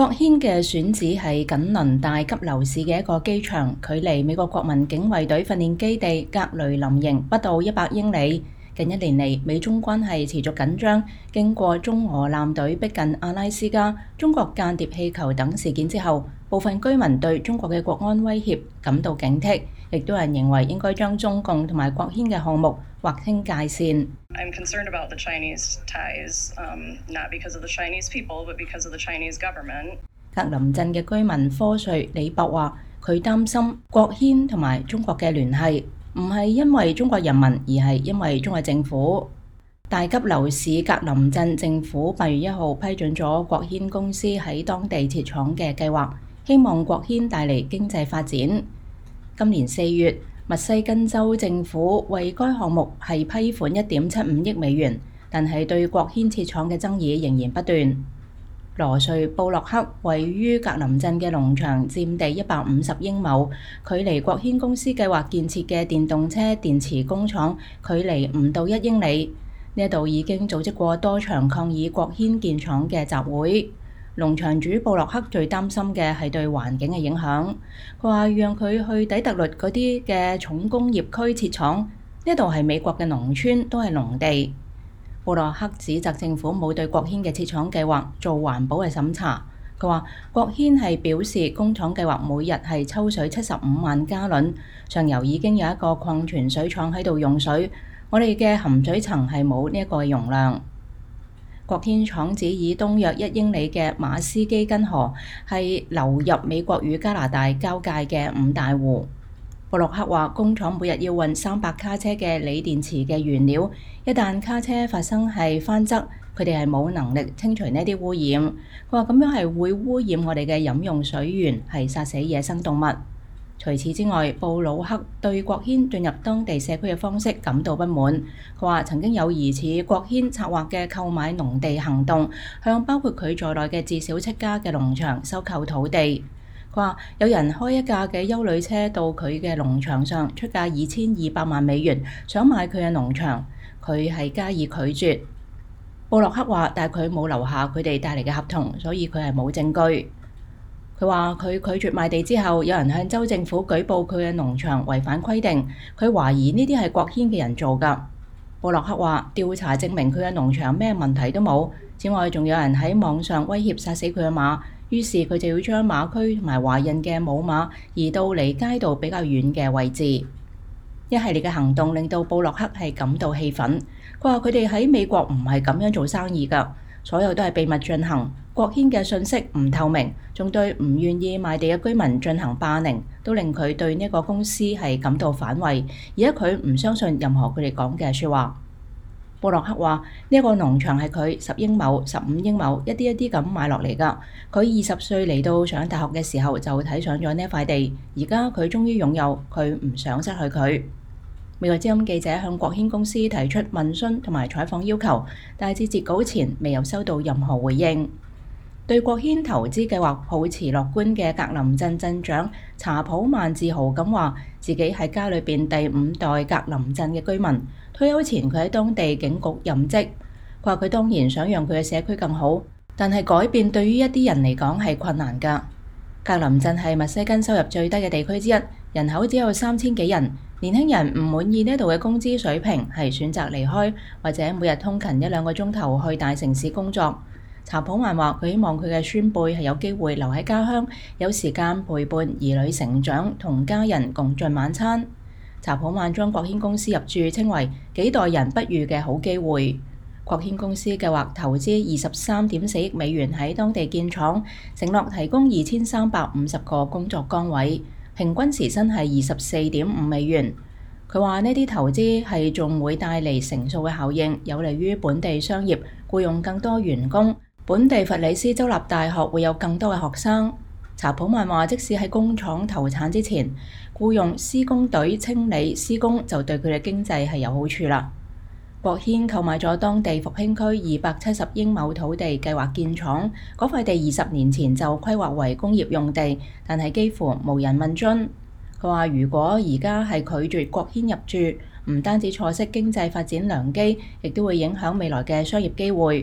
國軒嘅選址係緊鄰大吉樓市嘅一個機場，距離美國國民警衛隊訓練基地格雷林營不到100英里。近一年嚟，美中關係持續緊張。經過中俄艦隊逼近阿拉斯加、中國間諜氣球等事件之後，部分居民對中國嘅國安威脅感到警惕，亦都有人認為應該將中共同埋國軒嘅項目劃清界線。 I'm concerned about the Chinese ties, not because of the Chinese people, but because of the Chinese government. 格林鎮嘅居民科瑞李博話：佢擔心國軒同埋中國嘅聯繫，唔係因為中國人民，而係因為中國政府。大吉樓市格林鎮政府8月1號批准咗國軒公司喺當地設廠嘅計劃，希望國軒帶嚟經濟發展。今年4月，密西根州政府為該項目係批款1.75億美元，但係對國軒設廠嘅爭議仍然不斷。羅瑞布洛克位於格林鎮嘅農場佔地150英畝，距離國軒公司計劃建設嘅電動車電池工廠距離唔到1英里。呢度已經組織過多場抗議國軒建廠嘅集會。農場主布洛克最擔心嘅係對環境嘅影響。佢話讓佢去底特律嗰啲嘅重工業區設廠，呢度係美國嘅農村，都係農地。布洛克指責政府冇對國軒嘅設廠計劃做環保嘅審查。佢話國軒係表示工廠計劃每日係抽水75萬加侖，上游已經有一個礦泉水廠喺度用水，我哋嘅含水層係冇呢一個容量。國軒廠址以東約1英里嘅馬斯基根河係流入美國與加拿大交界嘅5大湖。布洛克話工廠每日要運300卡車嘅鋰電池嘅原料，一旦卡車發生係翻側，佢哋係冇能力清除呢啲污染。佢話咁樣係會污染我哋嘅飲用水源，係殺死野生動物。除此之外，布魯克對國軒進入當地社區嘅方式感到不滿。佢話曾經有疑似國軒策劃嘅購買農地行動，向包括佢在內嘅至少7家嘅農場收購土地。佢話有人開一架嘅休旅車到佢嘅農場上，出價2200萬美元，想買佢嘅農場，佢係加以拒絕。布洛克話，但係佢冇留下佢哋帶嚟嘅合同，所以佢係冇證據。佢話佢拒絕賣地之後，有人向州政府舉報佢嘅農場違反規定，佢懷疑呢啲係國軒嘅人做㗎。布洛克話調查證明佢嘅農場咩問題都冇，此外仲有人喺網上威脅殺死佢嘅馬，於是佢就要將馬區同埋懷孕嘅母馬移到離街道比較遠嘅位置。一系列嘅行動令到布洛克係感到氣憤。佢話佢哋喺美國唔係咁樣做生意㗎，所有都係秘密進行。國軒嘅信息唔透明，仲對唔願意賣地嘅居民進行霸凌，都令佢對呢個公司係感到反胃。而家佢唔相信任何佢哋講嘅説話。布洛克話：呢個農場係佢10英畝、15英畝一啲一啲咁買落嚟㗎。佢20歲嚟到上大學嘅時候就睇上咗呢塊地，而家佢終於擁有，佢唔想失去佢。美國之音記者向國軒公司提出問詢同埋採訪要求，但係至截稿前未有收到任何回應。對國軒投資計劃抱持樂觀嘅格林鎮鎮長查普曼自豪咁話，自己係家裏邊第5代格林鎮嘅居民。退休前佢喺當地警局任職。佢話佢當然想讓佢嘅社區更好，但係改變對於一啲人嚟講係困難㗎。格林鎮係密西根收入最低嘅地區之一，人口只有3000幾人。年輕人唔滿意呢度嘅工資水平，係選擇離開，或者每日通勤1-2個鐘頭去大城市工作。查普曼話：佢希望佢嘅孫輩係有機會留喺家鄉，有時間陪伴兒女成長，同家人共進晚餐。查普曼將國軒公司入駐稱為幾代人不遇嘅好機會。國軒公司計劃投資23.4億美元喺當地建廠，承諾提供2350個工作崗位，平均時薪係24.5美元。佢話呢啲投資係仲會帶嚟乘數嘅效應，有利於本地商業僱用更多員工。本地佛里斯州立大學會有更多嘅學生。查普曼話，即使喺工廠投產之前，僱用施工隊清理施工就對佢嘅經濟係有好處啦。國軒購買咗當地復興區270英畝土地，計劃建廠。嗰塊地20年前就規劃為工業用地，但係幾乎無人問津。佢話：如果而家係拒絕國軒入駐，唔單止錯失經濟發展良機，亦都會影響未來嘅商業機會。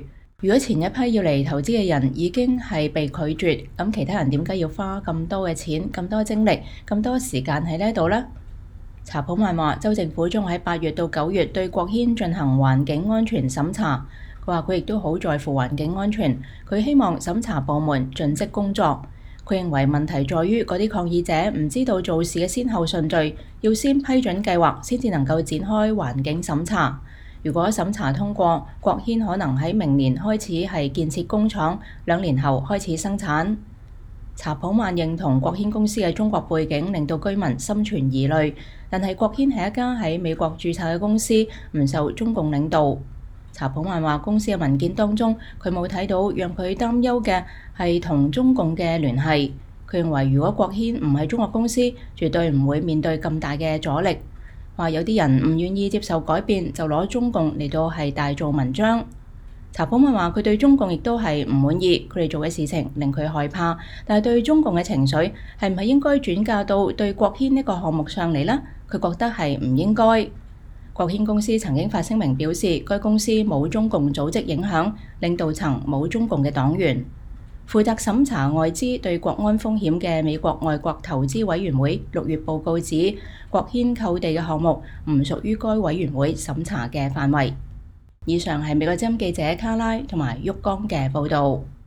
如果前一批要嚟投資嘅人已經係被拒絕，咁其他人點解要花咁多嘅錢、咁多精力、咁多時間喺呢度呢？查普曼話，州政府將喺8月到9月對郭軒進行環境安全審查。佢話佢亦都好在乎環境安全，佢希望審查部門盡職工作。佢認為問題在於嗰啲抗議者唔知道做事嘅先後順序，要先批准計劃先至能夠展開環境審查。如果審查通過，郭軒可能喺明年開始係建設工廠，2年後開始生產。查普曼認同郭軒公司嘅中國背景令到居民心存疑慮，但係郭軒係一家喺美國註冊嘅公司，唔受中共領導。查普曼話公司嘅文件當中，佢冇睇到讓佢擔憂嘅係同中共嘅聯繫。佢認為如果郭軒唔係中國公司，絕對唔會面對咁大嘅阻力。話有啲人唔願意接受改變，就攞中共嚟到係大做文章。查普曼話佢對中共亦都係唔滿意，佢哋做嘅事情令佢害怕，但係對中共嘅情緒係唔係應該轉嫁到對郭軒呢個項目上嚟呢？佢覺得係唔應該。郭軒公司曾經發聲明表示，該公司冇中共組織影響，領導層冇中共嘅黨員。負責審查外資對國安風險嘅美國外國投資委員會6月報告指，郭軒購地嘅項目唔屬於該委員會審查嘅範圍。以上係美國之音記者卡拉同埋旭江嘅報導。